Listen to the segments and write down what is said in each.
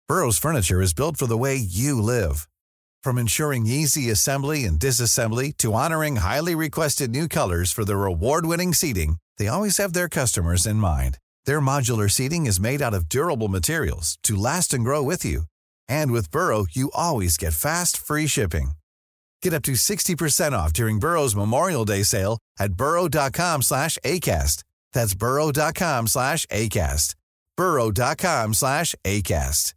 Burrow's furniture is built for the way you live. From ensuring easy assembly and disassembly to honoring highly requested new colors for their award-winning seating, they always have their customers in mind. Their modular seating is made out of durable materials to last and grow with you. And with Burrow, you always get fast, free shipping. Get up to 60% off during Burrow's Memorial Day sale at burrow.com/ACAST. That's burrow.com/ACAST. burrow.com/ACAST.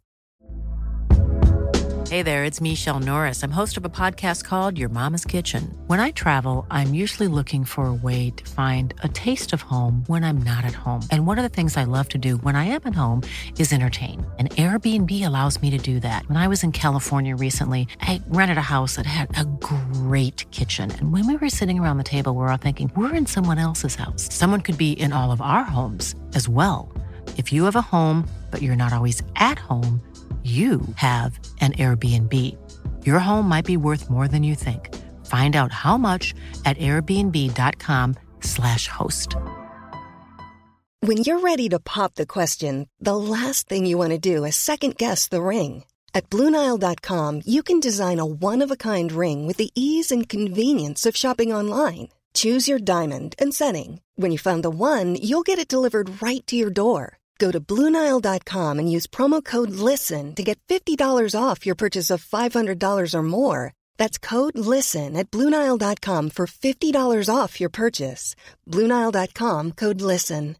Hey there, it's Michelle Norris. I'm host of a podcast called Your Mama's Kitchen. When I travel, I'm usually looking for a way to find a taste of home when I'm not at home. And one of the things I love to do when I am at home is entertain. And Airbnb allows me to do that. When I was in California recently, I rented a house that had a great kitchen. And when we were sitting around the table, we were all thinking, we're in someone else's house. Someone could be in all of our homes as well. If you have a home, but you're not always at home, you have an Airbnb. Your home might be worth more than you think. Find out how much at airbnb.com/host. When you're ready to pop the question, the last thing you want to do is second-guess the ring. At BlueNile.com, you can design a one-of-a-kind ring with the ease and convenience of shopping online. Choose your diamond and setting. When you find the one, you'll get it delivered right to your door. Go to BlueNile.com and use promo code LISTEN to get $50 off your purchase of $500 or more. That's code LISTEN at BlueNile.com for $50 off your purchase. BlueNile.com, code LISTEN.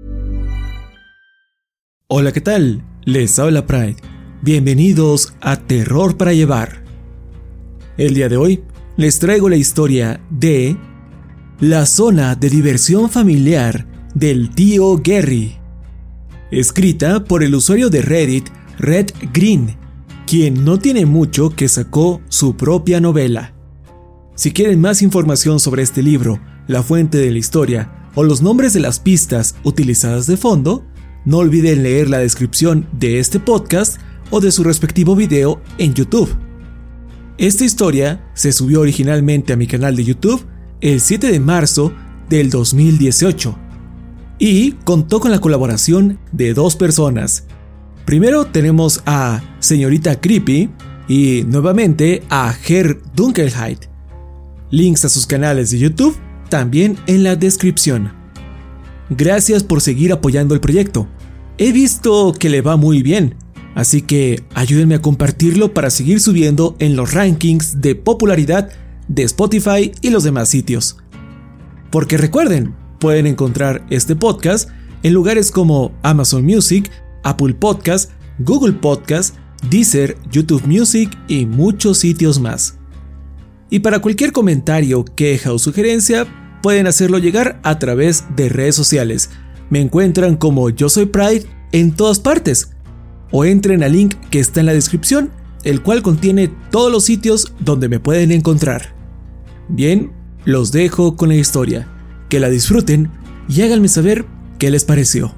Hola, ¿qué tal? Les habla Pride. Bienvenidos a Terror para Llevar. El día de hoy les traigo la historia de La zona de diversión familiar del tío Gary, escrita por el usuario de Reddit Red Green, quien no tiene mucho que sacó su propia novela. Si quieren más información sobre este libro, la fuente de la historia o los nombres de las pistas utilizadas de fondo, no olviden leer la descripción de este podcast o de su respectivo video en YouTube. Esta historia se subió originalmente a mi canal de YouTube el 7 de marzo del 2018. Y contó con la colaboración de dos personas. Primero tenemos a Señorita Creepy y nuevamente a Ger Dunkelheit. Links a sus canales de YouTube también en la descripción. Gracias por seguir apoyando el proyecto. He visto que le va muy bien, así que ayúdenme a compartirlo para seguir subiendo en los rankings de popularidad de Spotify y los demás sitios. Porque recuerden, pueden encontrar este podcast en lugares como Amazon Music, Apple Podcast, Google Podcast, Deezer, YouTube Music y muchos sitios más. Y para cualquier comentario, queja o sugerencia, pueden hacerlo llegar a través de redes sociales. Me encuentran como Yo Soy Pride en todas partes. O entren al link que está en la descripción, el cual contiene todos los sitios donde me pueden encontrar. Bien, los dejo con la historia. Que la disfruten y háganme saber qué les pareció.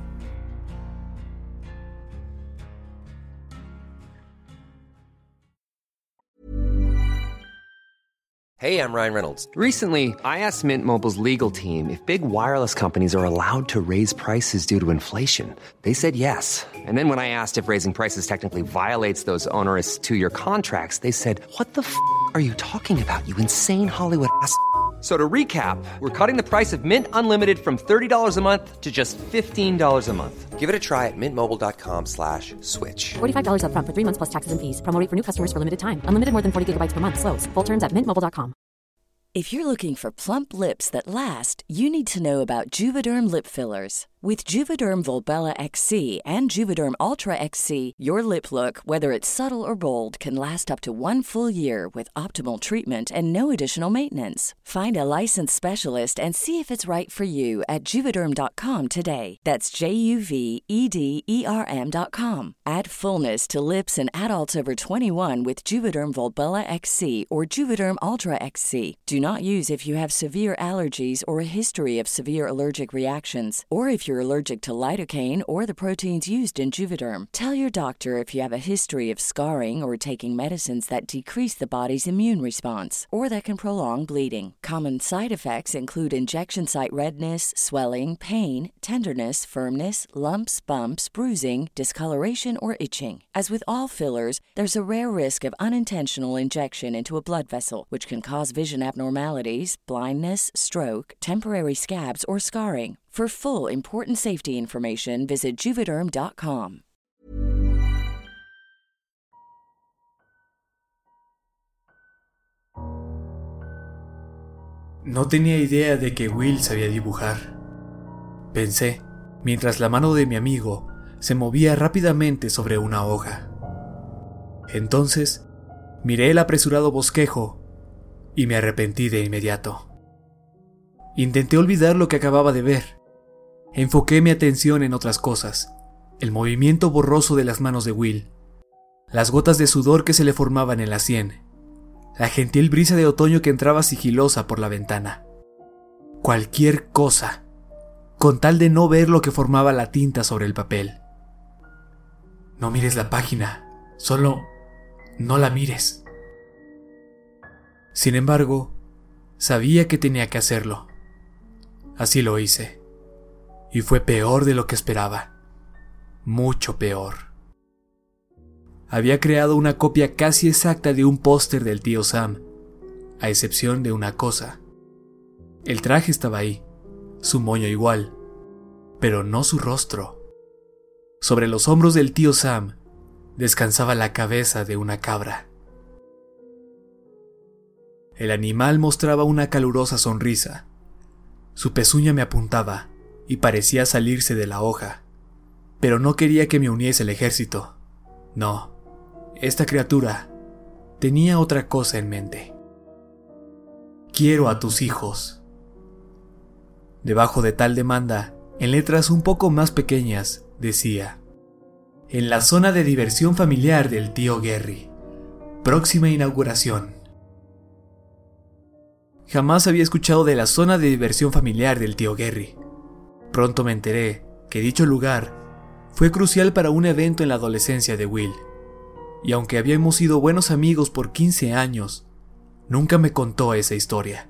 Hey, I'm Ryan Reynolds. Recently, I asked Mint Mobile's legal team if big wireless companies are allowed to raise prices due to inflation. They said yes. And then when I asked if raising prices technically violates those onerous two-year contracts, they said, "What the f*** are you talking about, you insane Hollywood ass?" So to recap, we're cutting the price of Mint Unlimited from $30 a month to just $15 a month. Give it a try at mintmobile.com/switch. $45 up front for 3 months plus taxes and fees. Promo rate for new customers for limited time. Unlimited more than 40 gigabytes per month. Slows full terms at mintmobile.com. If you're looking for plump lips that last, you need to know about Juvederm lip fillers. With Juvederm Volbella XC and Juvederm Ultra XC, your lip look, whether it's subtle or bold, can last up to 1 full year with optimal treatment and no additional maintenance. Find a licensed specialist and see if it's right for you at Juvederm.com today. That's JUVEDERM.com. Add fullness to lips in adults over 21 with Juvederm Volbella XC or Juvederm Ultra XC. Do not use if you have severe allergies or a history of severe allergic reactions, or if you're you're allergic to lidocaine or the proteins used in Juvederm. Tell your doctor if you have a history of scarring or taking medicines that decrease the body's immune response or that can prolong bleeding. Common side effects include injection site redness, swelling, pain, tenderness, firmness, lumps, bumps, bruising, discoloration, or itching. As with all fillers, there's a rare risk of unintentional injection into a blood vessel, which can cause vision abnormalities, blindness, stroke, temporary scabs, or scarring. For full, important safety information, visit Juvederm.com. No tenía idea de que Will sabía dibujar. Pensé, mientras la mano de mi amigo se movía rápidamente sobre una hoja. Entonces, miré el apresurado bosquejo y me arrepentí de inmediato. Intenté olvidar lo que acababa de ver. Enfoqué mi atención en otras cosas, el movimiento borroso de las manos de Will, las gotas de sudor que se le formaban en la sien, la gentil brisa de otoño que entraba sigilosa por la ventana. Cualquier cosa, con tal de no ver lo que formaba la tinta sobre el papel. No mires la página, solo no la mires. Sin embargo, sabía que tenía que hacerlo. Así lo hice. Y fue peor de lo que esperaba. Mucho peor. Había creado una copia casi exacta de un póster del tío Sam, a excepción de una cosa. El traje estaba ahí, su moño igual, pero no su rostro. Sobre los hombros del tío Sam descansaba la cabeza de una cabra. El animal mostraba una calurosa sonrisa. Su pezuña me apuntaba y parecía salirse de la hoja, pero no quería que me uniese al ejército. No, esta criatura tenía otra cosa en mente. Quiero a tus hijos. Debajo de tal demanda, en letras un poco más pequeñas, decía: en la zona de diversión familiar del tío Gary. Próxima inauguración. Jamás había escuchado de la zona de diversión familiar del tío Gary. Pronto me enteré que dicho lugar fue crucial para un evento en la adolescencia de Will. Y aunque habíamos sido buenos amigos por 15 años, nunca me contó esa historia.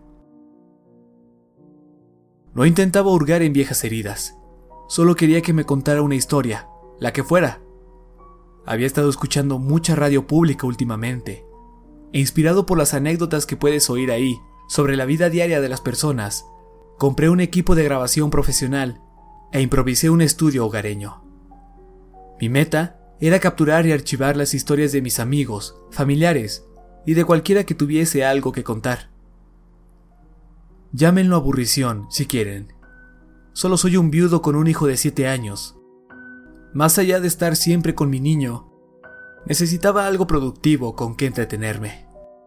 No intentaba hurgar en viejas heridas. Solo quería que me contara una historia, la que fuera. Había estado escuchando mucha radio pública últimamente, e inspirado por las anécdotas que puedes oír ahí sobre la vida diaria de las personas, compré un equipo de grabación profesional e improvisé un estudio hogareño. Mi meta era capturar y archivar las historias de mis amigos, familiares y de cualquiera que tuviese algo que contar. Llámenlo aburrición, si quieren. Solo soy un viudo con un hijo de 7 años. Más allá de estar siempre con mi niño, necesitaba algo productivo con que entretenerme.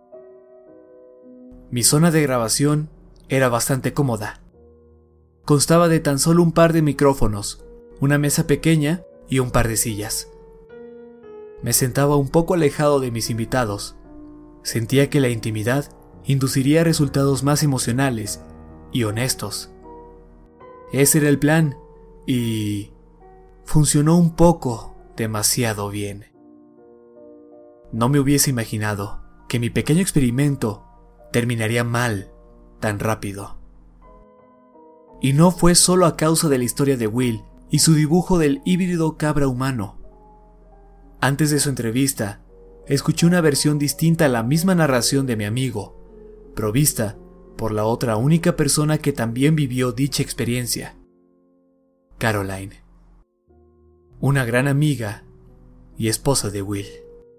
Mi zona de grabación era bastante cómoda. Constaba de tan solo un par de micrófonos, una mesa pequeña y un par de sillas. Me sentaba un poco alejado de mis invitados. Sentía que la intimidad induciría resultados más emocionales y honestos. Ese era el plan y funcionó un poco demasiado bien. No me hubiese imaginado que mi pequeño experimento terminaría mal tan rápido. Y no fue solo a causa de la historia de Will y su dibujo del híbrido cabra humano. Antes de su entrevista, escuché una versión distinta a la misma narración de mi amigo, provista por la otra única persona que también vivió dicha experiencia: Caroline, una gran amiga y esposa de Will.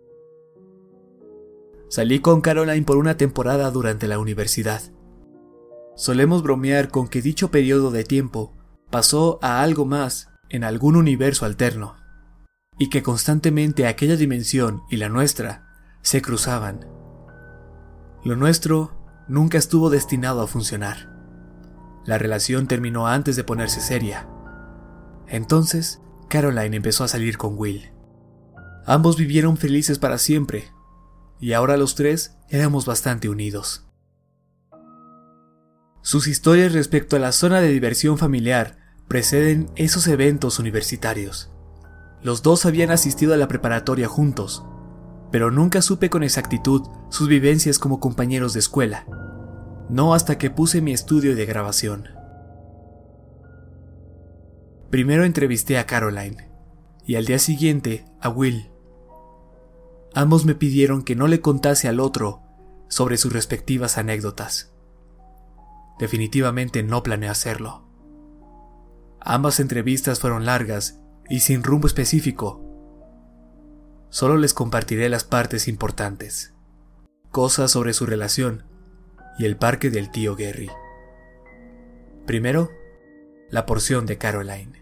Salí con Caroline por una temporada durante la universidad. Solemos bromear con que dicho periodo de tiempo pasó a algo más en algún universo alterno, y que constantemente aquella dimensión y la nuestra se cruzaban. Lo nuestro nunca estuvo destinado a funcionar. La relación terminó antes de ponerse seria. Entonces, Caroline empezó a salir con Will. Ambos vivieron felices para siempre, y ahora los tres éramos bastante unidos. Sus historias respecto a la zona de diversión familiar preceden esos eventos universitarios. Los dos habían asistido a la preparatoria juntos, pero nunca supe con exactitud sus vivencias como compañeros de escuela. No hasta que puse mi estudio de grabación. Primero entrevisté a Caroline y al día siguiente a Will. Ambos me pidieron que no le contase al otro sobre sus respectivas anécdotas. Definitivamente no planeé hacerlo. Ambas entrevistas fueron largas y sin rumbo específico. Solo les compartiré las partes importantes, cosas sobre su relación y el parque del tío Gary. Primero, la porción de Caroline.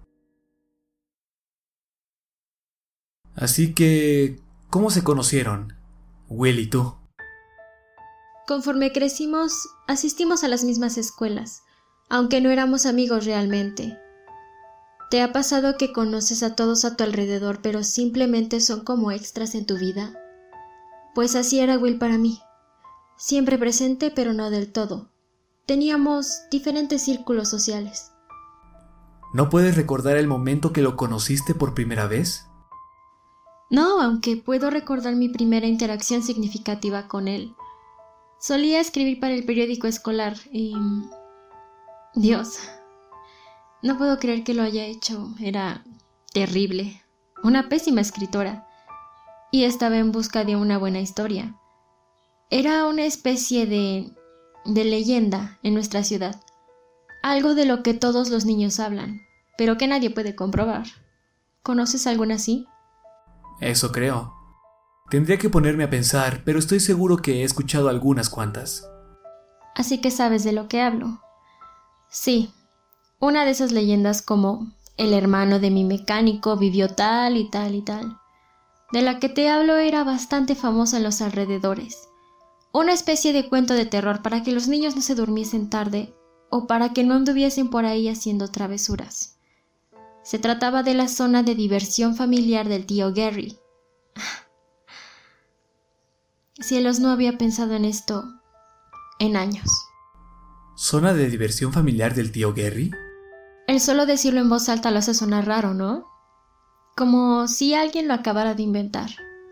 Así que, ¿cómo se conocieron, Will y tú? Conforme crecimos, asistimos a las mismas escuelas, aunque no éramos amigos realmente. ¿Te ha pasado que conoces a todos a tu alrededor, pero simplemente son como extras en tu vida? Pues así era Will para mí. Siempre presente, pero no del todo. Teníamos diferentes círculos sociales. ¿No puedes recordar el momento que lo conociste por primera vez? No, aunque puedo recordar mi primera interacción significativa con él. Solía escribir para el periódico escolar y... Dios, no puedo creer que lo haya hecho. Era terrible. Una pésima escritora. Y estaba en busca de una buena historia. Era una especie de leyenda en nuestra ciudad. Algo de lo que todos los niños hablan, pero que nadie puede comprobar. ¿Conoces alguna así? Eso creo. Tendría que ponerme a pensar, pero estoy seguro que he escuchado algunas cuantas. Así que sabes de lo que hablo. Sí, una de esas leyendas como el hermano de mi mecánico vivió tal y tal y tal. De la que te hablo era bastante famosa en los alrededores. Una especie de cuento de terror para que los niños no se durmiesen tarde o para que no anduviesen por ahí haciendo travesuras. Se trataba de la zona de diversión familiar del tío Gary. Cielos, no había pensado en esto en años. ¿Zona de diversión familiar del tío Gary? El solo decirlo en voz alta lo hace sonar raro, ¿no? Como si alguien lo acabara de inventar.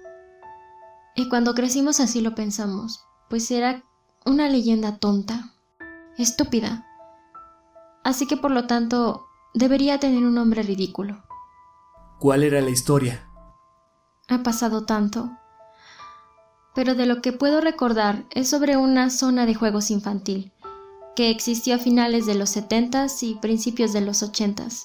Y cuando crecimos así lo pensamos, pues era una leyenda tonta, estúpida. Así que por lo tanto debería tener un nombre ridículo. ¿Cuál era la historia? Ha pasado tanto. Pero de lo que puedo recordar es sobre una zona de juegos infantil que existió a finales de los 70s y principios de los 80s.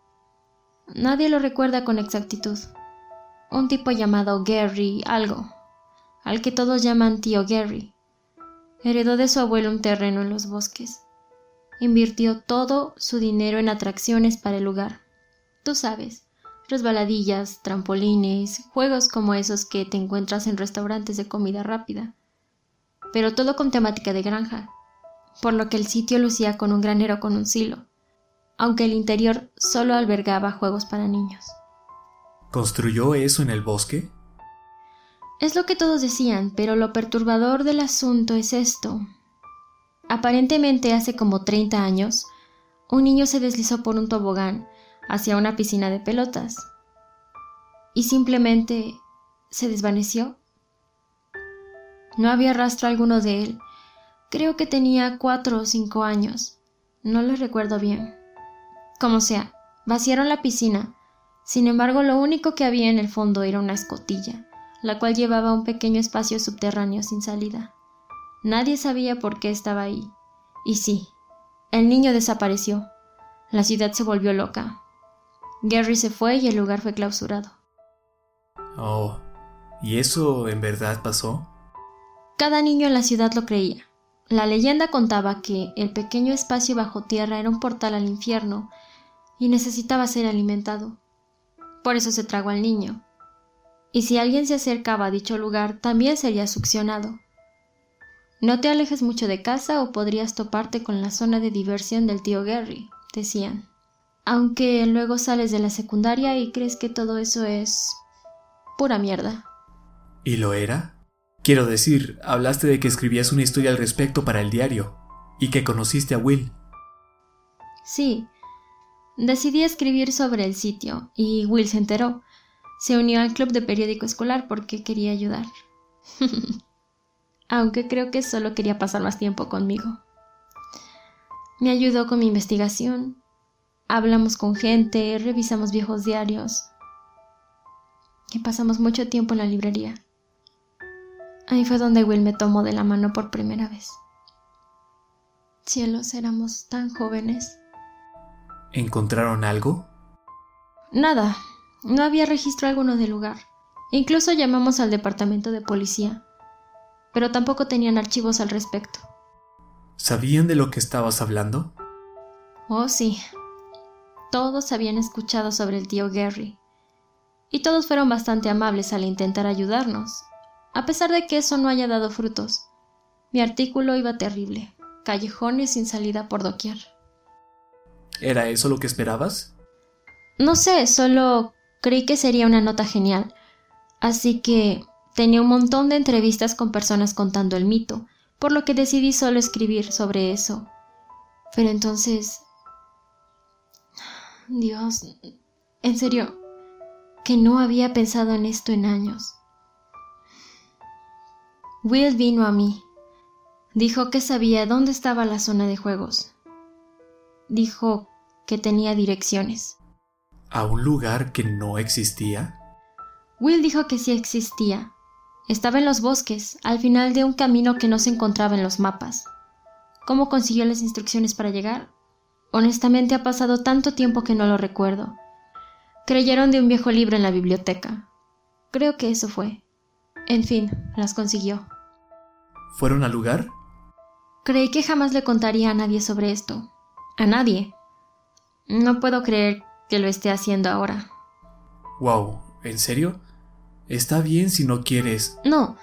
Nadie lo recuerda con exactitud. Un tipo llamado Gary algo, al que todos llaman tío Gary, heredó de su abuelo un terreno en los bosques. Invirtió todo su dinero en atracciones para el lugar. Tú sabes, resbaladillas, trampolines, juegos como esos que te encuentras en restaurantes de comida rápida. Pero todo con temática de granja, por lo que el sitio lucía con un granero con un silo, aunque el interior solo albergaba juegos para niños. ¿Construyó eso en el bosque? Es lo que todos decían, pero lo perturbador del asunto es esto. Aparentemente hace como 30 años, un niño se deslizó por un tobogán hacia una piscina de pelotas y simplemente se desvaneció. No había rastro alguno de él. Creo que tenía 4 o 5 años. No lo recuerdo bien. Como sea, vaciaron la piscina. Sin embargo, lo único que había en el fondo era una escotilla, la cual llevaba un pequeño espacio subterráneo sin salida. Nadie sabía por qué estaba ahí. Y sí, el niño desapareció. La ciudad se volvió loca. Gary se fue y el lugar fue clausurado. Oh, ¿y eso en verdad pasó? Cada niño en la ciudad lo creía. La leyenda contaba que el pequeño espacio bajo tierra era un portal al infierno y necesitaba ser alimentado. Por eso se tragó al niño. Y si alguien se acercaba a dicho lugar, también sería succionado. No te alejes mucho de casa o podrías toparte con la zona de diversión del tío Gary, decían. Aunque luego sales de la secundaria y crees que todo eso es pura mierda. ¿Y lo era? Quiero decir, hablaste de que escribías una historia al respecto para el diario y que conociste a Will. Sí, Decidí escribir sobre el sitio y Will se enteró. Se unió al club de periódico escolar porque quería ayudar. Aunque creo que solo quería pasar más tiempo conmigo. Me ayudó con mi investigación. Hablamos con gente, revisamos viejos diarios. Y pasamos mucho tiempo en la librería. Ahí fue donde Will me tomó de la mano por primera vez. Cielos, éramos tan jóvenes. ¿Encontraron algo? Nada, no había registro alguno del lugar. Incluso llamamos al departamento de policía, pero tampoco tenían archivos al respecto. ¿Sabían de lo que estabas hablando? Oh, sí. Todos habían escuchado sobre el tío Gary, y todos fueron bastante amables al intentar ayudarnos, a pesar de que eso no haya dado frutos. Mi artículo iba terrible, callejones sin salida por doquier. ¿Era eso lo que esperabas? No sé, solo creí que sería una nota genial, así que tenía un montón de entrevistas con personas contando el mito, por lo que decidí solo escribir sobre eso. Pero entonces... Dios, en serio, que no había pensado en esto en años. Will vino a mí. Dijo que sabía dónde estaba la zona de juegos. Dijo que tenía direcciones. ¿A un lugar que no existía? Will dijo que sí existía. Estaba en los bosques, al final de un camino que no se encontraba en los mapas. ¿Cómo consiguió las instrucciones para llegar? Honestamente ha pasado tanto tiempo que no lo recuerdo. Creyeron de un viejo libro en la biblioteca. Creo que eso fue. En fin, las consiguió. ¿Fueron al lugar? Creí que jamás le contaría a nadie sobre esto. A nadie. No puedo creer que lo esté haciendo ahora. Wow, ¿en serio? Está bien si no quieres. No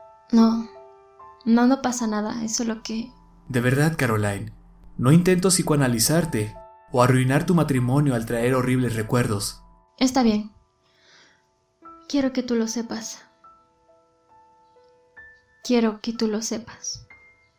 pasa nada, es solo que... De verdad, Caroline, no intento psicoanalizarte o arruinar tu matrimonio al traer horribles recuerdos. Está bien. Quiero que tú lo sepas. Quiero que tú lo sepas.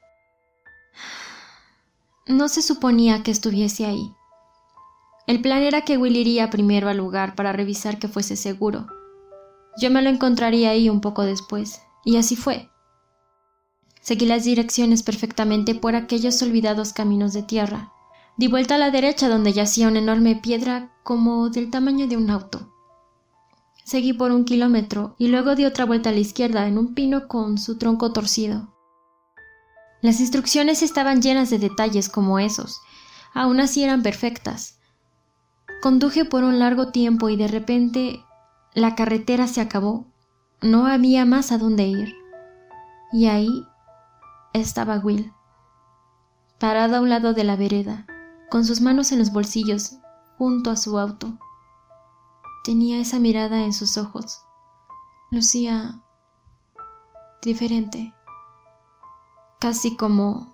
No se suponía que estuviese ahí. El plan era que Will iría primero al lugar para revisar que fuese seguro. Yo me lo encontraría ahí un poco después, y así fue. Seguí las direcciones perfectamente por aquellos olvidados caminos de tierra. Di vuelta a la derecha donde yacía una enorme piedra como del tamaño de un auto. Seguí por 1 kilómetro y luego di otra vuelta a la izquierda en un pino con su tronco torcido. Las instrucciones estaban llenas de detalles como esos, aún así eran perfectas. Conduje por un largo tiempo y de repente la carretera se acabó. No había más a dónde ir. Y ahí estaba Will, parado a un lado de la vereda, con sus manos en los bolsillos, junto a su auto. Tenía esa mirada en sus ojos. Lucía diferente, casi como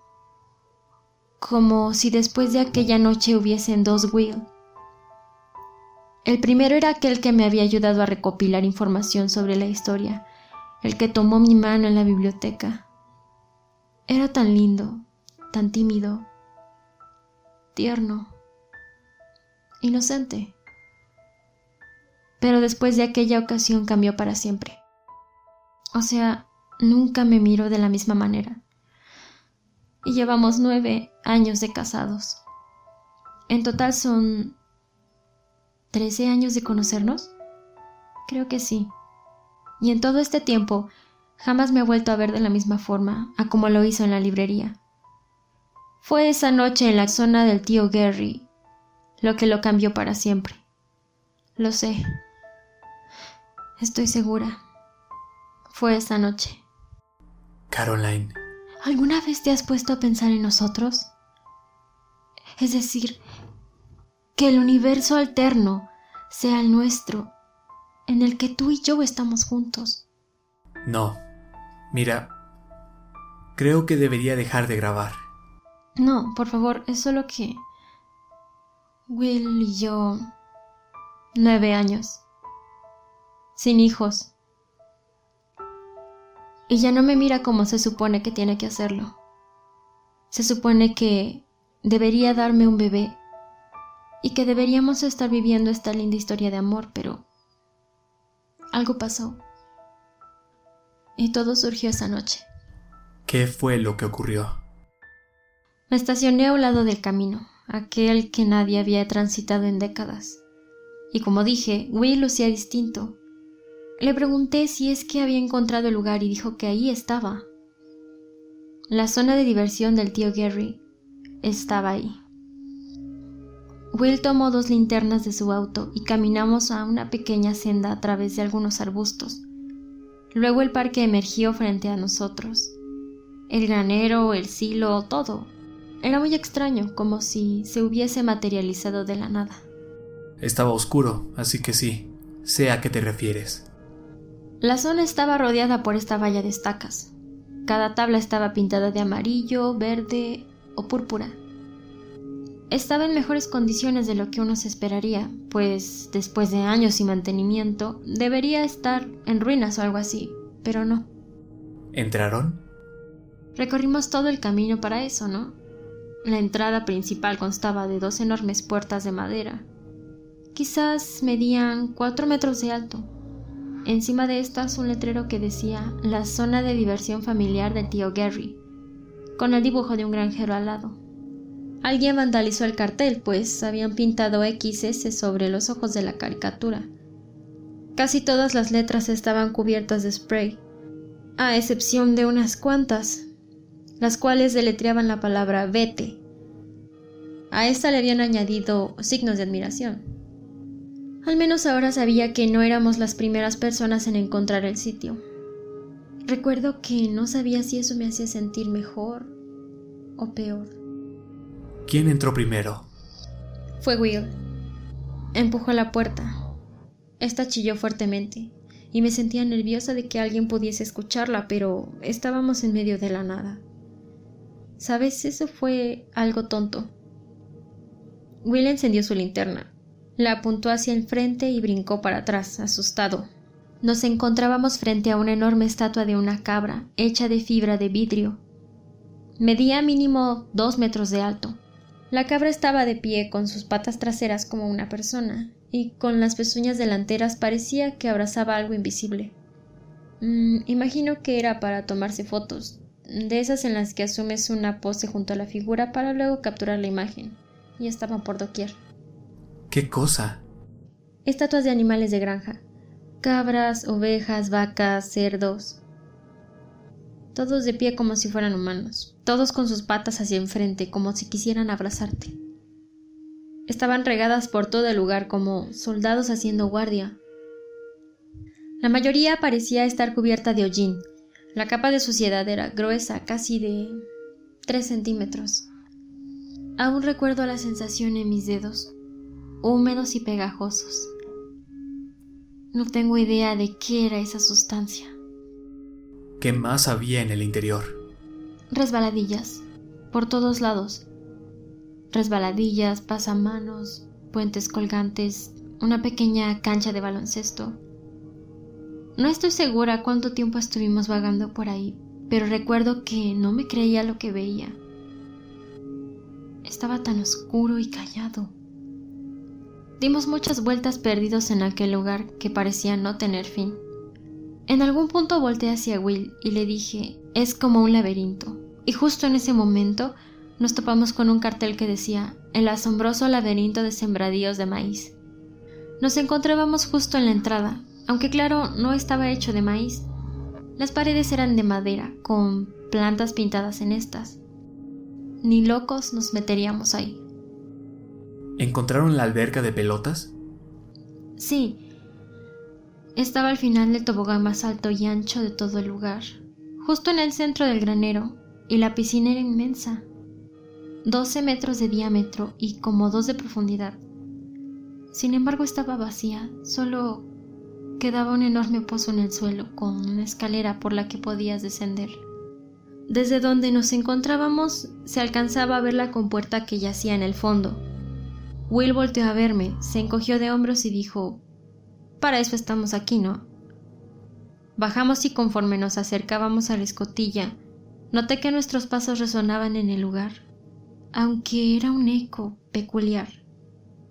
si después de aquella noche hubiesen 2 Will. El primero era aquel que me había ayudado a recopilar información sobre la historia, el que tomó mi mano en la biblioteca. Era tan lindo, tan tímido, tierno, inocente. Pero después de aquella ocasión cambió para siempre. O sea, nunca me miró de la misma manera. Y llevamos 9 años de casados. En total son 13 años de conocernos. Creo que sí. Y en todo este tiempo jamás me ha vuelto a ver de la misma forma a como lo hizo en la librería. Fue esa noche en la zona del tío Gary lo que lo cambió para siempre. Lo sé. Estoy segura. Fue esa noche. Caroline. ¿Alguna vez te has puesto a pensar en nosotros? Es decir, que el universo alterno sea el nuestro, en el que tú y yo estamos juntos. No. Mira, creo que debería dejar de grabar. No, por favor, es solo que... Will y yo... 9 años. Sin hijos. Y ya no me mira como se supone que tiene que hacerlo. Se supone que debería darme un bebé. y que deberíamos estar viviendo esta linda historia de amor, pero algo pasó. Y todo surgió esa noche. ¿Qué fue lo que ocurrió? Me estacioné a un lado del camino, aquel que nadie había transitado en décadas. Y como dije, Will lucía distinto. Le pregunté si es que había encontrado el lugar y dijo que ahí estaba. La zona de diversión del tío Gary estaba ahí. Will tomó 2 linternas de su auto y caminamos a una pequeña senda a través de algunos arbustos. Luego el parque emergió frente a nosotros. El granero, el silo, todo. Era muy extraño, como si se hubiese materializado de la nada. Estaba oscuro, así que sí, sé a qué te refieres. La zona estaba rodeada por esta valla de estacas. Cada tabla estaba pintada de amarillo, verde o púrpura. Estaba en mejores condiciones de lo que uno se esperaría, pues después de años sin mantenimiento, debería estar en ruinas o algo así, pero no. ¿Entraron? Recorrimos todo el camino para eso, ¿no? La entrada principal constaba de 2 enormes puertas de madera. Quizás medían 4 metros de alto. Encima de estas un letrero que decía la zona de diversión familiar del tío Gary, con el dibujo de un granjero al lado. Alguien vandalizó el cartel, pues habían pintado XS sobre los ojos de la caricatura. Casi todas las letras estaban cubiertas de spray, a excepción de unas cuantas, las cuales deletreaban la palabra vete. A esta le habían añadido signos de admiración. Al menos ahora sabía que no éramos las primeras personas en encontrar el sitio. Recuerdo que no sabía si eso me hacía sentir mejor o peor. ¿Quién entró primero? Fue Will. Empujó la puerta. Esta chilló fuertemente y me sentía nerviosa de que alguien pudiese escucharla, pero estábamos en medio de la nada. ¿Sabes? Eso fue algo tonto. Will encendió su linterna, la apuntó hacia el frente y brincó para atrás, asustado. Nos encontrábamos frente a una enorme estatua de una cabra, hecha de fibra de vidrio. Medía mínimo 2 metros de alto. La cabra estaba de pie con sus patas traseras como una persona, y con las pezuñas delanteras parecía que abrazaba algo invisible. Imagino que era para tomarse fotos, de esas en las que asumes una pose junto a la figura para luego capturar la imagen, y estaban por doquier. ¿Qué cosa? Estatuas de animales de granja. Cabras, ovejas, vacas, cerdos. Todos de pie como si fueran humanos, todos con sus patas hacia enfrente, como si quisieran abrazarte. Estaban regadas por todo el lugar como soldados haciendo guardia. La mayoría parecía estar cubierta de hollín. La capa de suciedad era gruesa, casi de 3 centímetros. Aún recuerdo la sensación en mis dedos, húmedos y pegajosos. No tengo idea de qué era esa sustancia. ¿Qué más había en el interior? Resbaladillas, por todos lados. Resbaladillas, pasamanos, puentes colgantes, una pequeña cancha de baloncesto. No estoy segura cuánto tiempo estuvimos vagando por ahí, pero recuerdo que no me creía lo que veía. Estaba tan oscuro y callado. Dimos muchas vueltas perdidos en aquel lugar que parecía no tener fin. En algún punto volteé hacia Will y le dije, es como un laberinto. Y justo en ese momento nos topamos con un cartel que decía, el asombroso laberinto de sembradíos de maíz. Nos encontrábamos justo en la entrada, aunque claro, no estaba hecho de maíz. Las paredes eran de madera, con plantas pintadas en estas. Ni locos nos meteríamos ahí. ¿Encontraron la alberca de pelotas? Sí. Estaba al final del tobogán más alto y ancho de todo el lugar, justo en el centro del granero, y la piscina era inmensa, 12 metros de diámetro y como 2 de profundidad. Sin embargo, estaba vacía, solo quedaba un enorme pozo en el suelo, con una escalera por la que podías descender. Desde donde nos encontrábamos, se alcanzaba a ver la compuerta que yacía en el fondo. Will volteó a verme, se encogió de hombros y dijo, para eso estamos aquí, ¿no? Bajamos y conforme nos acercábamos a la escotilla, noté que nuestros pasos resonaban en el lugar, aunque era un eco peculiar.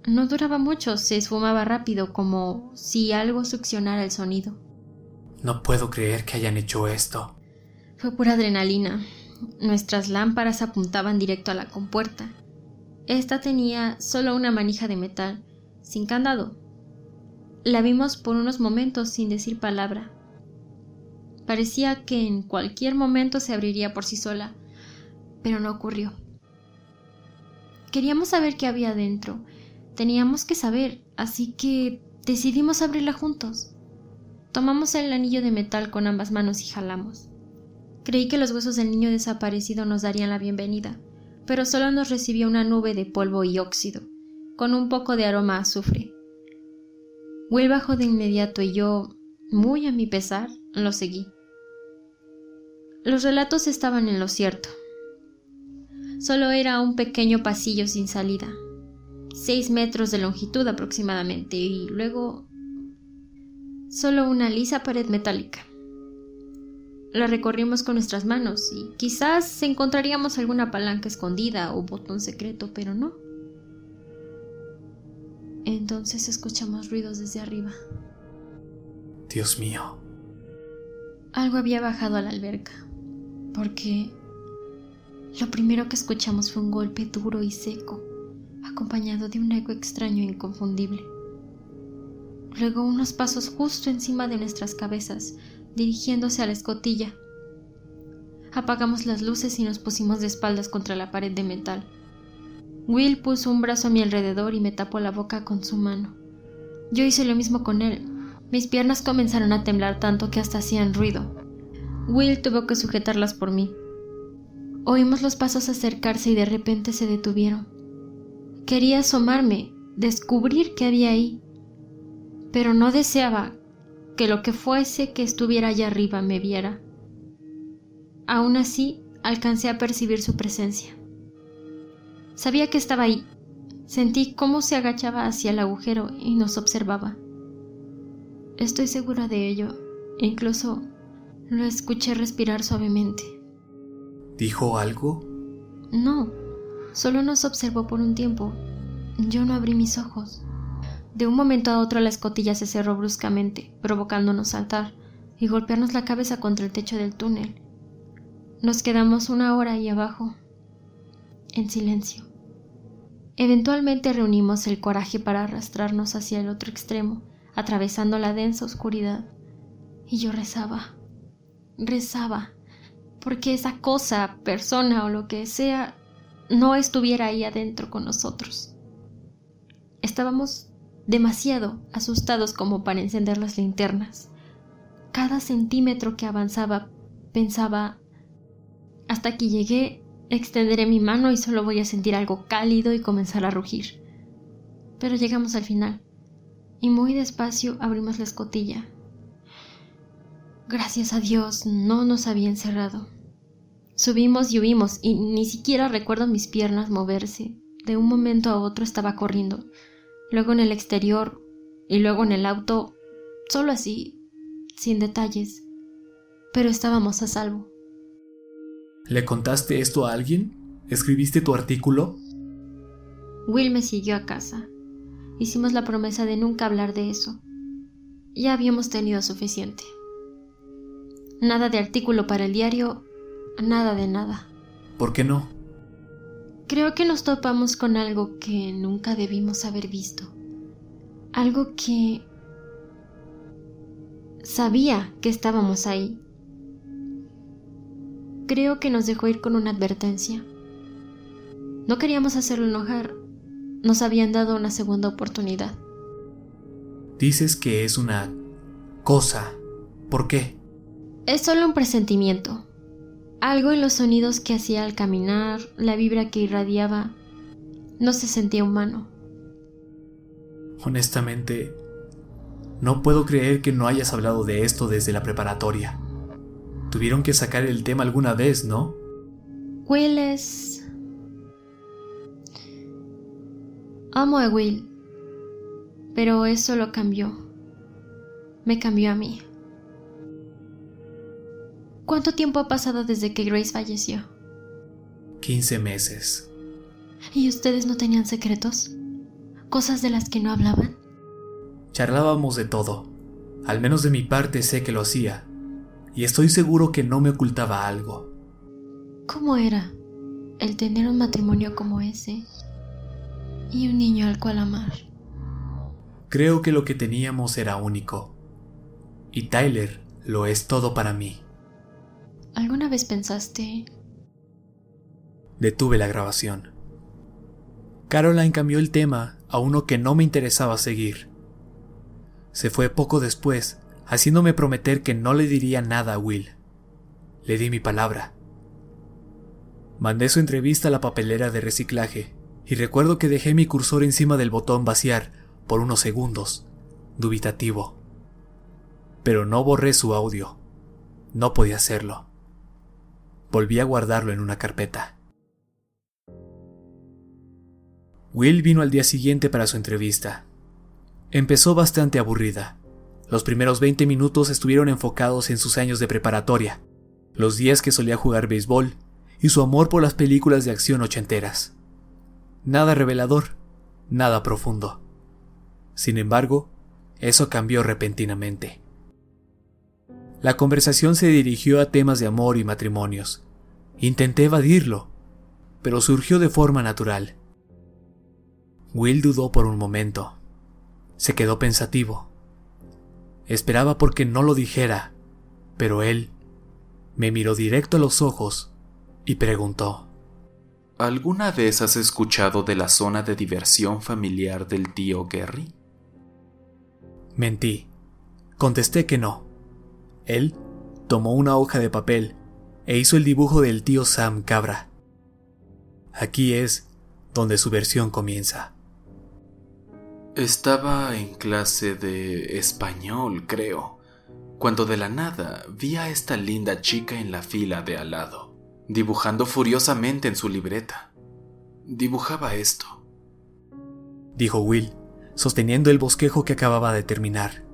No duraba mucho, se esfumaba rápido, como si algo succionara el sonido. No puedo creer que hayan hecho esto. Fue pura adrenalina. Nuestras lámparas apuntaban directo a la compuerta. Esta tenía solo una manija de metal, sin candado. La vimos por unos momentos sin decir palabra. Parecía que en cualquier momento se abriría por sí sola, pero no ocurrió. Queríamos saber qué había dentro. Teníamos que saber, así que decidimos abrirla juntos. Tomamos el anillo de metal con ambas manos y jalamos. Creí que los huesos del niño desaparecido nos darían la bienvenida, pero solo nos recibió una nube de polvo y óxido, con un poco de aroma a azufre. Will bajó de inmediato y yo, muy a mi pesar, lo seguí. Los relatos estaban en lo cierto. Solo era un pequeño pasillo sin salida, 6 metros de longitud aproximadamente, y luego solo una lisa pared metálica. La recorrimos con nuestras manos y quizás encontraríamos alguna palanca escondida o botón secreto, pero no. Entonces escuchamos ruidos desde arriba. Dios mío. Algo había bajado a la alberca, porque lo primero que escuchamos fue un golpe duro y seco, acompañado de un eco extraño e inconfundible. Luego unos pasos justo encima de nuestras cabezas, dirigiéndose a la escotilla. Apagamos las luces y nos pusimos de espaldas contra la pared de metal. Will puso un brazo a mi alrededor y me tapó la boca con su mano. Yo hice lo mismo con él. Mis piernas comenzaron a temblar tanto que hasta hacían ruido. Will tuvo que sujetarlas por mí. Oímos los pasos acercarse y de repente se detuvieron. Quería asomarme, descubrir qué había ahí, pero no deseaba que lo que fuese que estuviera allá arriba me viera. Aún así, alcancé a percibir su presencia. Sabía que estaba ahí. Sentí cómo se agachaba hacia el agujero y nos observaba. Estoy segura de ello. Incluso lo escuché respirar suavemente. ¿Dijo algo? No, solo nos observó por un tiempo. Yo no abrí mis ojos. De un momento a otro la escotilla se cerró bruscamente, provocándonos saltar y golpearnos la cabeza contra el techo del túnel. Nos quedamos 1 hora ahí abajo, en silencio. Eventualmente reunimos el coraje para arrastrarnos hacia el otro extremo, atravesando la densa oscuridad. Y yo rezaba, porque esa cosa, persona o lo que sea, no estuviera ahí adentro con nosotros. Estábamos demasiado asustados como para encender las linternas. Cada centímetro que avanzaba, pensaba, hasta aquí llegué, extenderé mi mano y solo voy a sentir algo cálido y comenzar a rugir. Pero llegamos al final, y muy despacio abrimos la escotilla. Gracias a Dios no nos había encerrado. Subimos y huimos, y ni siquiera recuerdo mis piernas moverse. De un momento a otro estaba corriendo, luego en el exterior, y luego en el auto, solo así, sin detalles. Pero estábamos a salvo. ¿Le contaste esto a alguien? ¿Escribiste tu artículo? Will me siguió a casa. Hicimos la promesa de nunca hablar de eso. Ya habíamos tenido suficiente. Nada de artículo para el diario, nada de nada. ¿Por qué no? Creo que nos topamos con algo que nunca debimos haber visto. Algo que sabía que estábamos ahí. Creo que nos dejó ir con una advertencia. No queríamos hacerlo enojar. Nos habían dado una segunda oportunidad. Dices que es una cosa. ¿Por qué? Es solo un presentimiento. Algo en los sonidos que hacía al caminar, la vibra que irradiaba, no se sentía humano. Honestamente, no puedo creer que no hayas hablado de esto desde la preparatoria. Tuvieron que sacar el tema alguna vez, ¿no? Will es... Amo a Will, pero eso lo cambió. Me cambió a mí. ¿Cuánto tiempo ha pasado desde que Grace falleció? 15 meses. ¿Y ustedes no tenían secretos? ¿Cosas de las que no hablaban? Charlábamos de todo. Al menos de mi parte sé que lo hacía. Y estoy seguro que no me ocultaba algo. ¿Cómo era el tener un matrimonio como ese y un niño al cual amar? Creo que lo que teníamos era único. Y Tyler lo es todo para mí. ¿Alguna vez pensaste? Detuve la grabación. Caroline cambió el tema a uno que no me interesaba seguir. Se fue poco después, haciéndome prometer que no le diría nada a Will. Le di mi palabra. Mandé su entrevista a la papelera de reciclaje y recuerdo que dejé mi cursor encima del botón vaciar por unos segundos, dubitativo. Pero no borré su audio. No podía hacerlo. Volví a guardarlo en una carpeta. Will vino al día siguiente para su entrevista. Empezó bastante aburrida. Los primeros 20 minutos estuvieron enfocados en sus años de preparatoria, los días que solía jugar béisbol y su amor por las películas de acción ochenteras. Nada revelador, nada profundo. Sin embargo, eso cambió repentinamente. La conversación se dirigió a temas de amor y matrimonios. Intenté evadirlo, pero surgió de forma natural. Will dudó por un momento. Se quedó pensativo. Esperaba porque no lo dijera, pero él me miró directo a los ojos y preguntó: ¿Alguna vez has escuchado de la zona de diversión familiar del tío Gary? Mentí. Contesté que no. Él tomó una hoja de papel e hizo el dibujo del tío Sam Cabra. Aquí es donde su versión comienza. Estaba en clase de español, creo, cuando de la nada vi a esta linda chica en la fila de al lado, dibujando furiosamente en su libreta. Dibujaba esto, dijo Will, sosteniendo el bosquejo que acababa de terminar.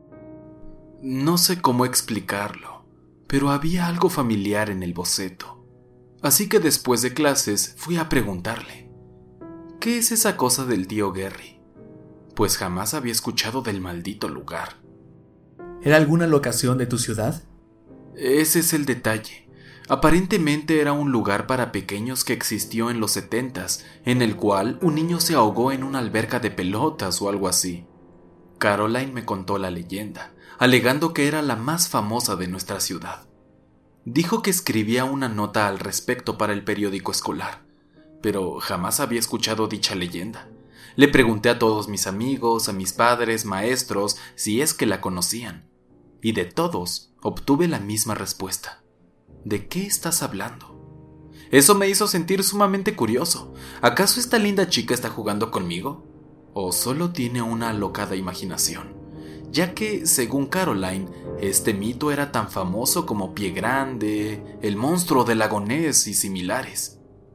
No sé cómo explicarlo, pero había algo familiar en el boceto. Así que después de clases fui a preguntarle: ¿qué es esa cosa del tío Gary? Pues jamás había escuchado del maldito lugar. ¿Era alguna locación de tu ciudad? Ese es el detalle. Aparentemente era un lugar para pequeños que existió en los 70s, en el cual un niño se ahogó en una alberca de pelotas o algo así. Caroline me contó la leyenda, alegando que era la más famosa de nuestra ciudad. Dijo que escribía una nota al respecto para el periódico escolar, pero jamás había escuchado dicha leyenda. Le pregunté a todos mis amigos, a mis padres, maestros, si es que la conocían, y de todos obtuve la misma respuesta. ¿De qué estás hablando? Eso me hizo sentir sumamente curioso. ¿Acaso esta linda chica está jugando conmigo? ¿O solo tiene una alocada imaginación? Ya que, según Caroline, este mito era tan famoso como Pie Grande, el monstruo del lago Ness y similares.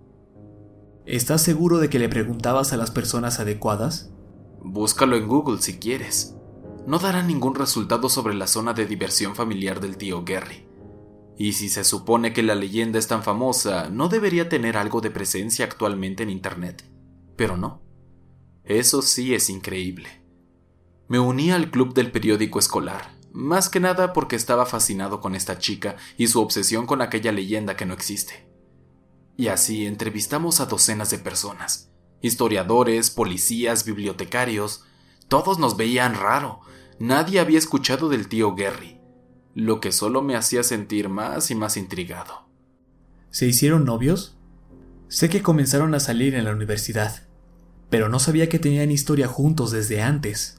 ¿Estás seguro de que le preguntabas a las personas adecuadas? Búscalo en Google si quieres. No dará ningún resultado sobre la zona de diversión familiar del tío Gary. Y si se supone que la leyenda es tan famosa, ¿no debería tener algo de presencia actualmente en internet? Pero no. Eso sí es increíble. Me uní al club del periódico escolar, más que nada porque estaba fascinado con esta chica y su obsesión con aquella leyenda que no existe. Y así entrevistamos a docenas de personas, historiadores, policías, bibliotecarios. Todos nos veían raro. Nadie había escuchado del tío Gary, lo que solo me hacía sentir más y más intrigado. ¿Se hicieron novios? Sé que comenzaron a salir en la universidad, pero no sabía que tenían historia juntos desde antes.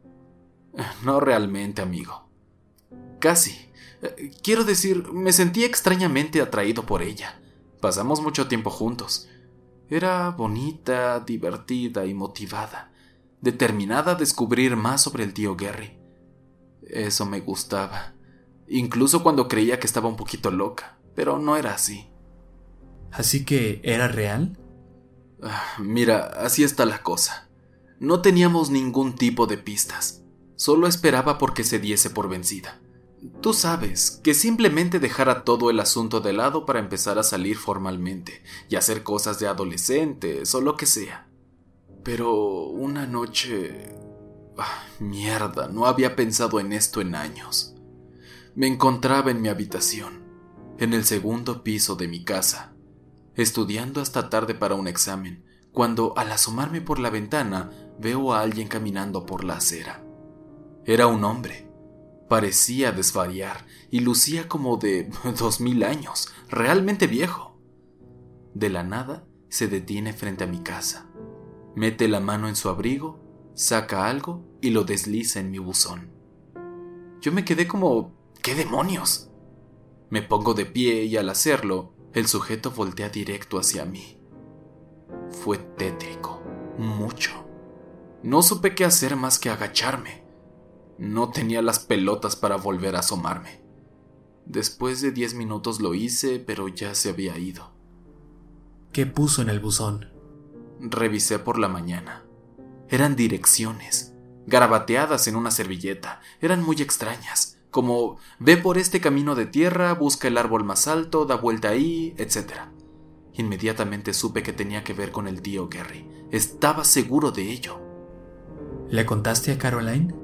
No realmente, amigo. Casi. Quiero decir, me sentí extrañamente atraído por ella. Pasamos mucho tiempo juntos. Era bonita, divertida y motivada, determinada a descubrir más sobre el tío Gary. Eso me gustaba, incluso cuando creía que estaba un poquito loca, pero no era así. ¿Así que era real? Mira, así está la cosa. No teníamos ningún tipo de pistas. Solo esperaba porque se diese por vencida. Tú sabes, que simplemente dejara todo el asunto de lado para empezar a salir formalmente y hacer cosas de adolescentes o lo que sea. Pero una noche... mierda, no había pensado en esto en años. Me encontraba en mi habitación, en el segundo piso de mi casa, estudiando hasta tarde para un examen, cuando al asomarme por la ventana veo a alguien caminando por la acera. Era un hombre. Parecía desvariar y lucía como de 2000 años, realmente viejo. De la nada se detiene frente a mi casa, mete la mano en su abrigo, saca algo y lo desliza en mi buzón. Yo me quedé como... ¿qué demonios? Me pongo de pie y al hacerlo, el sujeto voltea directo hacia mí. Fue tétrico, mucho. No supe qué hacer más que agacharme. No tenía las pelotas para volver a asomarme. Después de 10 minutos lo hice, pero ya se había ido. ¿Qué puso en el buzón? Revisé por la mañana. Eran direcciones, garabateadas en una servilleta. Eran muy extrañas, como ve por este camino de tierra, busca el árbol más alto, da vuelta ahí, etc. Inmediatamente supe que tenía que ver con el tío Gary. Estaba seguro de ello. ¿Le contaste a Caroline?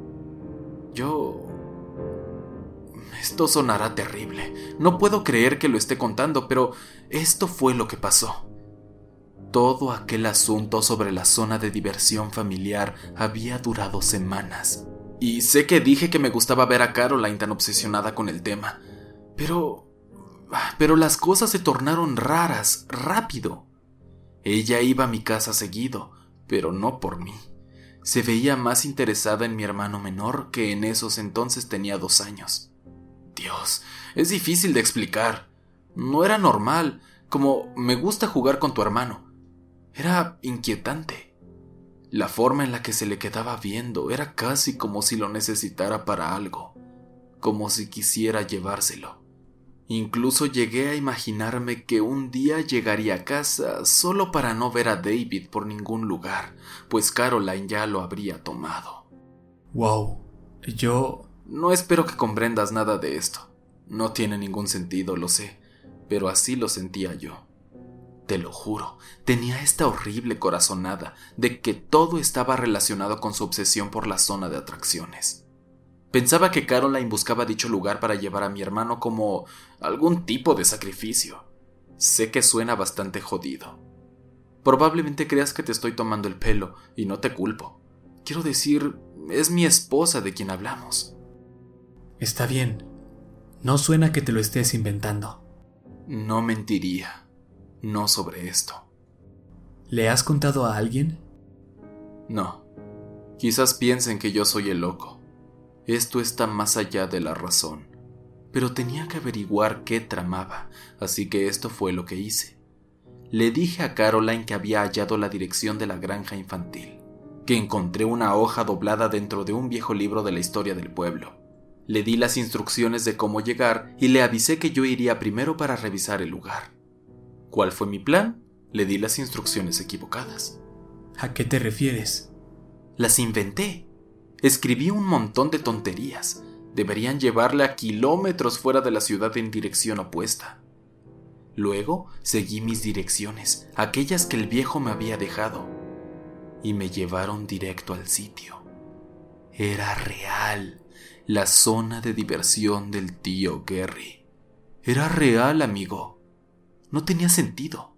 Esto sonará terrible. No puedo creer que lo esté contando, pero esto fue lo que pasó. Todo aquel asunto sobre la zona de diversión familiar había durado semanas. Y sé que dije que me gustaba ver a Caroline tan obsesionada con el tema. Pero las cosas se tornaron raras, rápido. Ella iba a mi casa seguido, pero no por mí. Se veía más interesada en mi hermano menor, que en esos entonces tenía 2 años. Dios, es difícil de explicar. No era normal, como me gusta jugar con tu hermano. Era inquietante. La forma en la que se le quedaba viendo era casi como si lo necesitara para algo, como si quisiera llevárselo. Incluso llegué a imaginarme que un día llegaría a casa solo para no ver a David por ningún lugar, pues Caroline ya lo habría tomado. Wow, No espero que comprendas nada de esto. No tiene ningún sentido, lo sé, pero así lo sentía yo. Te lo juro, tenía esta horrible corazonada de que todo estaba relacionado con su obsesión por la zona de atracciones. Pensaba que Caroline buscaba dicho lugar para llevar a mi hermano como algún tipo de sacrificio. Sé que suena bastante jodido. Probablemente creas que te estoy tomando el pelo y no te culpo. Quiero decir, es mi esposa de quien hablamos. Está bien. No suena que te lo estés inventando. No mentiría. No sobre esto. ¿Le has contado a alguien? No. Quizás piensen que yo soy el loco. Esto está más allá de la razón. Pero tenía que averiguar qué tramaba, así que esto fue lo que hice. Le dije a Caroline que había hallado la dirección de la granja infantil, que encontré una hoja doblada dentro de un viejo libro de la historia del pueblo. Le di las instrucciones de cómo llegar y le avisé que yo iría primero para revisar el lugar. ¿Cuál fue mi plan? Le di las instrucciones equivocadas. ¿A qué te refieres? Las inventé. Escribí un montón de tonterías. Deberían llevarle a kilómetros fuera de la ciudad en dirección opuesta. Luego seguí mis direcciones, aquellas que el viejo me había dejado, y me llevaron directo al sitio. Era real, la zona de diversión del tío Gary. Era real, amigo. No tenía sentido.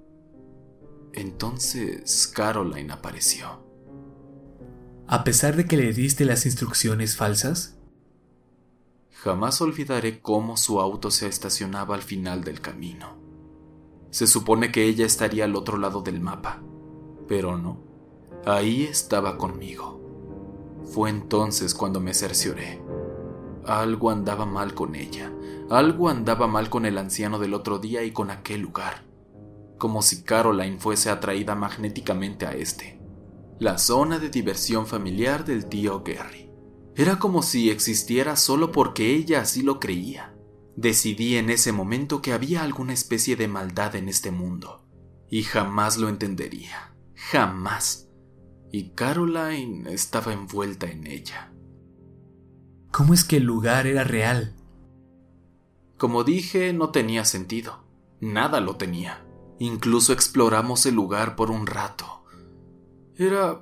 Entonces Caroline apareció. ¿A pesar de que le diste las instrucciones falsas? Jamás olvidaré cómo su auto se estacionaba al final del camino. Se supone que ella estaría al otro lado del mapa, pero no. Ahí estaba conmigo. Fue entonces cuando me cercioré. Algo andaba mal con ella. Algo andaba mal con el anciano del otro día y con aquel lugar. Como si Caroline fuese atraída magnéticamente a este. La zona de diversión familiar del tío Gary. Era como si existiera solo porque ella así lo creía. Decidí en ese momento que había alguna especie de maldad en este mundo. Y jamás lo entendería. Jamás. Y Caroline estaba envuelta en ella. ¿Cómo es que el lugar era real? Como dije, no tenía sentido. Nada lo tenía. Incluso exploramos el lugar por un rato. Era...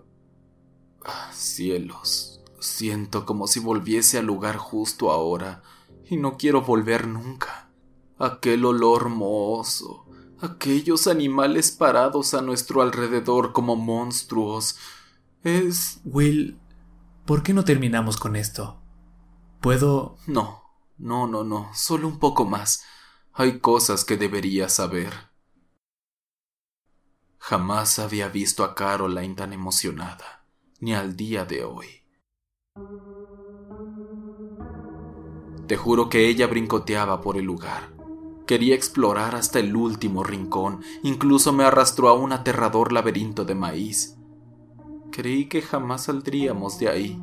cielos, siento como si volviese al lugar justo ahora y no quiero volver nunca. Aquel olor mohoso, aquellos animales parados a nuestro alrededor como monstruos, es... Will, ¿por qué no terminamos con esto? ¿Puedo...? No, solo un poco más. Hay cosas que deberías saber. Jamás había visto a Caroline tan emocionada, ni al día de hoy. Te juro que ella brincoteaba por el lugar. Quería explorar hasta el último rincón, incluso me arrastró a un aterrador laberinto de maíz. Creí que jamás saldríamos de ahí.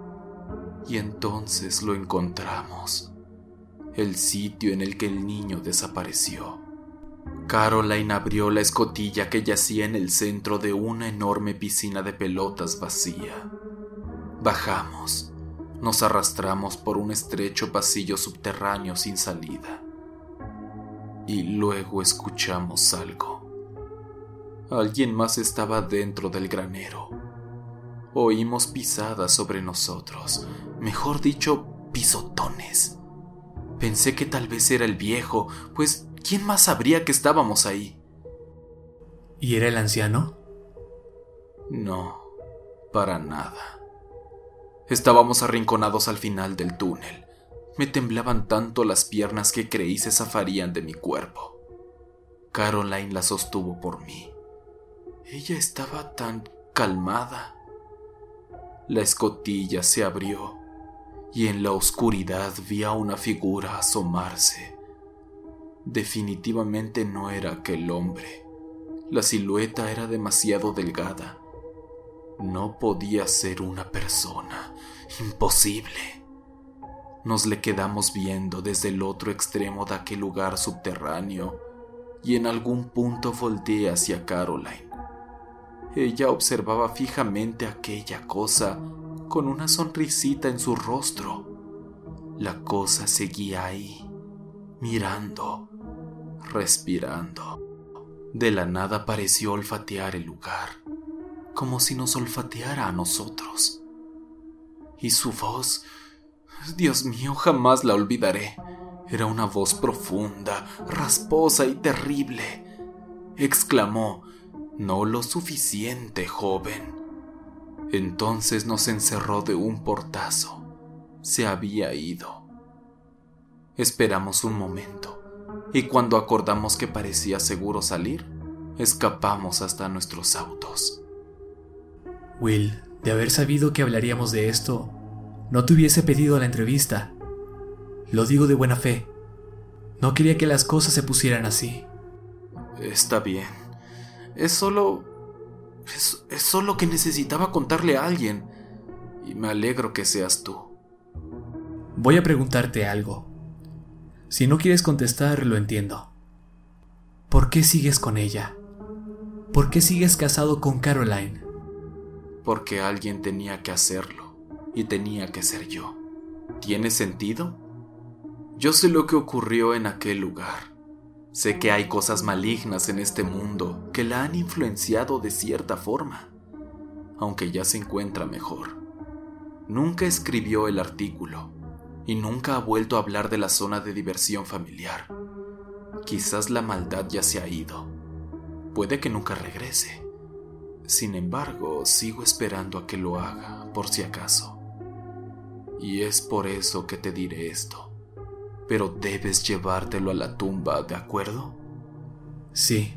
Y entonces lo encontramos. El sitio en el que el niño desapareció. Caroline abrió la escotilla que yacía en el centro de una enorme piscina de pelotas vacía. Bajamos. Nos arrastramos por un estrecho pasillo subterráneo sin salida. Y luego escuchamos algo. Alguien más estaba dentro del granero. Oímos pisadas sobre nosotros, mejor dicho, pisotones. Pensé que tal vez era el viejo, pues ¿quién más sabría que estábamos ahí? ¿Y era el anciano? No, para nada. Estábamos arrinconados al final del túnel. Me temblaban tanto las piernas que creí se zafarían de mi cuerpo. Caroline la sostuvo por mí. Ella estaba tan calmada. La escotilla se abrió y en la oscuridad vi a una figura asomarse. Definitivamente no era aquel hombre. La silueta era demasiado delgada. No podía ser una persona. Imposible. Nos le quedamos viendo desde el otro extremo de aquel lugar subterráneo y en algún punto volteé hacia Caroline. Ella observaba fijamente aquella cosa con una sonrisita en su rostro. La cosa seguía ahí, mirando, respirando. De la nada pareció olfatear el lugar, como si nos olfateara a nosotros. Y su voz, Dios mío, jamás la olvidaré. Era una voz profunda, rasposa y terrible. Exclamó: «No lo suficiente, joven». Entonces nos encerró de un portazo. Se había ido. Esperamos un momento, y cuando acordamos que parecía seguro salir, escapamos hasta nuestros autos. Will, de haber sabido que hablaríamos de esto, no te hubiese pedido la entrevista. Lo digo de buena fe. No quería que las cosas se pusieran así. Está bien. Es solo que necesitaba contarle a alguien. Y me alegro que seas tú. Voy a preguntarte algo. Si no quieres contestar, lo entiendo. ¿Por qué sigues con ella? ¿Por qué sigues casado con Caroline? Porque alguien tenía que hacerlo. Y tenía que ser yo. ¿Tiene sentido? Yo sé lo que ocurrió en aquel lugar. Sé que hay cosas malignas en este mundo que la han influenciado de cierta forma, aunque ya se encuentra mejor. Nunca escribió el artículo y nunca ha vuelto a hablar de la zona de diversión familiar. Quizás la maldad ya se ha ido. Puede que nunca regrese. Sin embargo, sigo esperando a que lo haga, por si acaso. Y es por eso que te diré esto. Pero debes llevártelo a la tumba, ¿de acuerdo? Sí.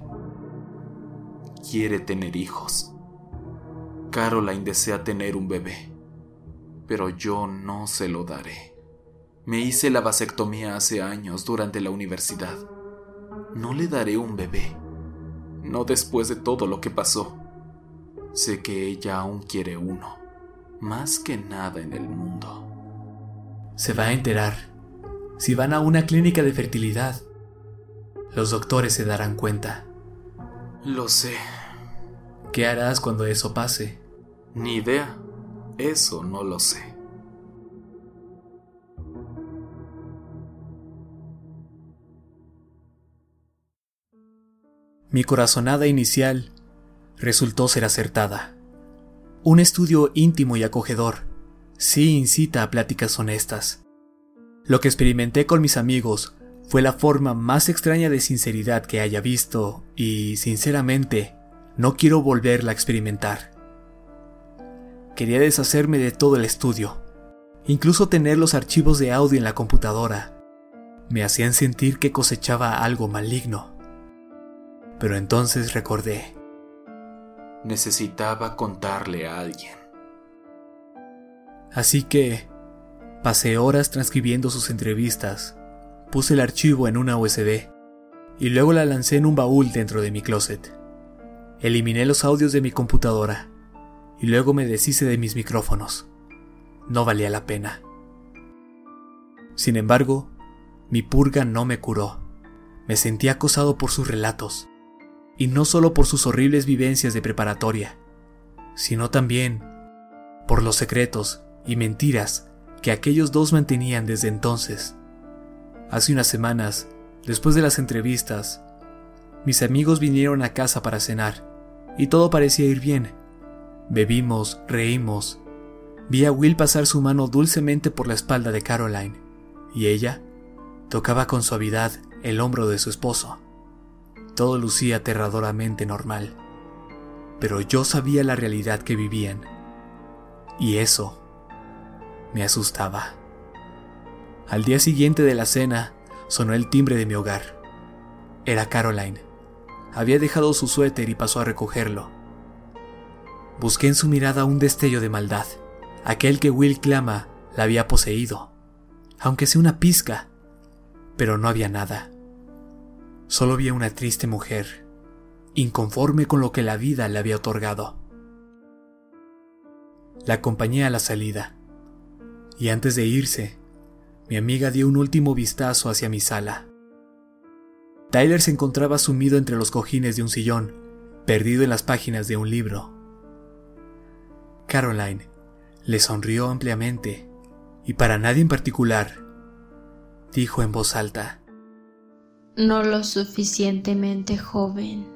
Quiere tener hijos. Caroline desea tener un bebé, pero yo no se lo daré. Me hice la vasectomía hace años durante la universidad. No le daré un bebé. No después de todo lo que pasó. Sé que ella aún quiere uno, más que nada en el mundo. Se va a enterar. Si van a una clínica de fertilidad, los doctores se darán cuenta. Lo sé. ¿Qué harás cuando eso pase? Ni idea. Eso no lo sé. Mi corazonada inicial resultó ser acertada. Un estudio íntimo y acogedor sí incita a pláticas honestas. Lo que experimenté con mis amigos fue la forma más extraña de sinceridad que haya visto y, sinceramente, no quiero volverla a experimentar. Quería deshacerme de todo el estudio. Incluso tener los archivos de audio en la computadora me hacían sentir que cosechaba algo maligno. Pero entonces recordé. Necesitaba contarle a alguien. Así que pasé horas transcribiendo sus entrevistas, puse el archivo en una USB y luego la lancé en un baúl dentro de mi closet. Eliminé los audios de mi computadora y luego me deshice de mis micrófonos. No valía la pena. Sin embargo, mi purga no me curó. Me sentí acosado por sus relatos, y no solo por sus horribles vivencias de preparatoria, sino también por los secretos y mentiras que aquellos dos mantenían desde entonces. Hace unas semanas, después de las entrevistas, mis amigos vinieron a casa para cenar, y todo parecía ir bien. Bebimos, reímos. Vi a Will pasar su mano dulcemente por la espalda de Caroline, y ella tocaba con suavidad el hombro de su esposo. Todo lucía aterradoramente normal, pero yo sabía la realidad que vivían, y eso me asustaba. Al día siguiente de la cena, sonó el timbre de mi hogar. Era Caroline. Había dejado su suéter y pasó a recogerlo. Busqué en su mirada un destello de maldad. Aquel que Will clama la había poseído, aunque sea una pizca, pero no había nada. Solo vi a una triste mujer, inconforme con lo que la vida le había otorgado. La acompañé a la salida, y antes de irse, mi amiga dio un último vistazo hacia mi sala. Tyler se encontraba sumido entre los cojines de un sillón, perdido en las páginas de un libro. Caroline le sonrió ampliamente, y para nadie en particular, dijo en voz alta: No lo suficientemente joven.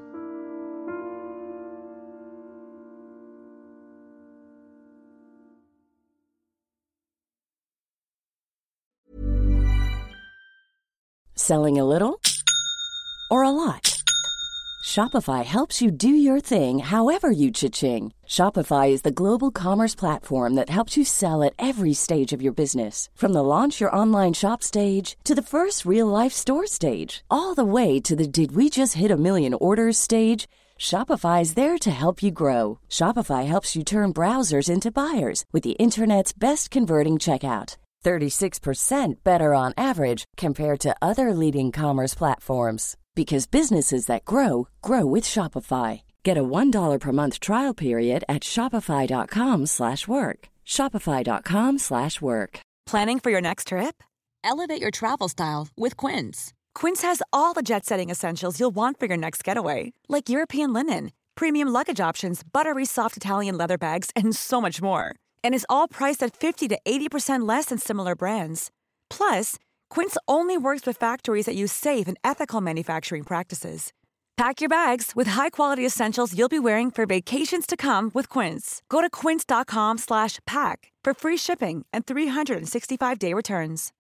Selling a little or a lot? Shopify helps you do your thing however you cha-ching. Shopify is the global commerce platform that helps you sell at every stage of your business. From the launch your online shop stage to the first real-life store stage, all the way to the did we just hit a million orders stage. Shopify is there to help you grow. Shopify helps you turn browsers into buyers with the internet's best converting checkout. 36% better on average compared to other leading commerce platforms. Because businesses that grow, grow with Shopify. Get a $1 per month trial period at shopify.com/work. Shopify.com/work. Planning for your next trip? Elevate your travel style with Quince. Quince has all the jet-setting essentials you'll want for your next getaway, like European linen, premium luggage options, buttery soft Italian leather bags, and so much more. And is all priced at 50 to 80% less than similar brands. Plus, Quince only works with factories that use safe and ethical manufacturing practices. Pack your bags with high-quality essentials you'll be wearing for vacations to come with Quince. Go to quince.com/pack for free shipping and 365-day returns.